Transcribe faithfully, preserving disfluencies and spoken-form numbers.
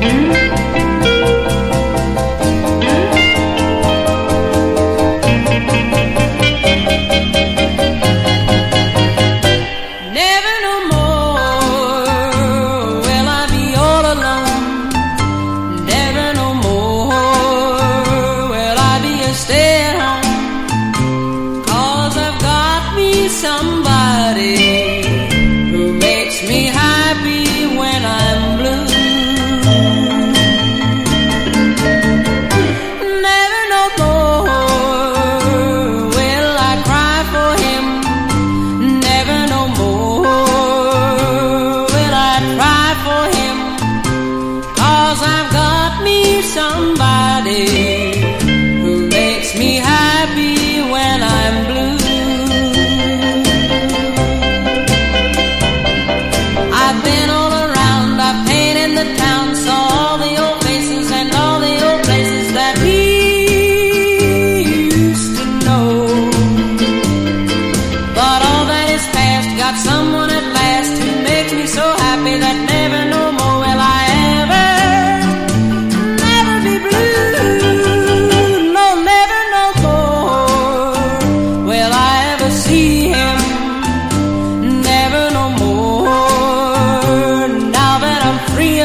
Somebody who makes me happy when I'm blue. Never no more will I cry for him. Never no more will I cry for him. 'Cause I've got me somebody